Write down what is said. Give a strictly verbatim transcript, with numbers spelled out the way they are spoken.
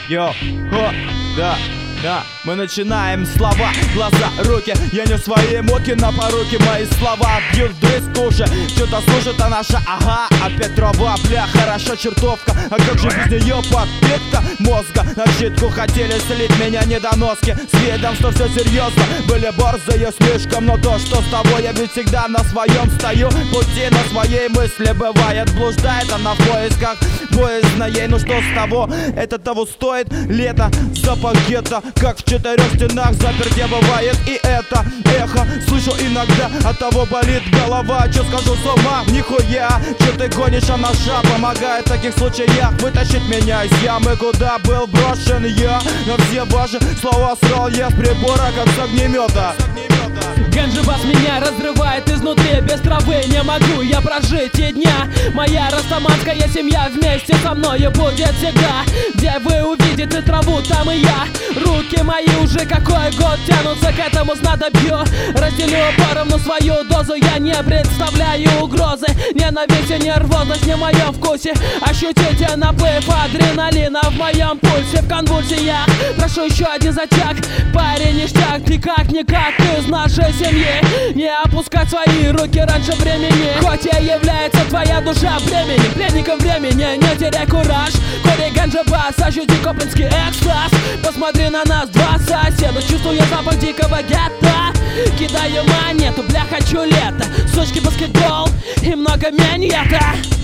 Йо, хо, да, да. Мы начинаем слова, глаза, руки. Я не свои муки на поруки. Мои слова бьют вдрызг уши. Что-то слушает, а наша, ага, опять трава, бля, хороша чертовка. А как же без нее подпитка мозга? На щитку хотели слить меня недоноски. С видом, что все серьезно, были борзые слишком. Но то, что с тобой, я ведь всегда на своем стою. Пути на своей мысли бывает, блуждает она в поисках поездна ей. Ну что с того, это того стоит. Лето, запах гетто, как в четырех стенах запер, где бывает и это эхо. Слышу иногда, от того болит голова. Че скажу с ума, нихуя. Че ты гонишь, а наша помогает в таких случаях вытащить меня из ямы, куда был брошен я. На все ваши слова срал я с прибора, как с огнемета. Ганджа вас меня разрывает изнутри. Без травы не могу я прожить и дня. Моя растаманская семья вместе со мною будет всегда. Где вы увидите траву, там и я. Руки мои уже какой год тянутся к этому снадобью. Разделю поровну свою дозу, я не представляю угрозы. Ненависть и нервозность не в моем вкусе. Ощутите наплыв адреналина в моем пульсе. В конвульсиях прошу еще один затяг. Парень ништяк, ты как-никак из нашей семьи. Не опускать свои руки раньше времени. Хоть и является твоя душа бременем, пленником времени, не теряй кураж. Кори ганджа бас, ощути коплинский экстаз. Посмотри на нас, два соседа, чувствую запах дикого гетто. Кидаю монету, бля, хочу лето. Сучки, баскетбол и много миньета.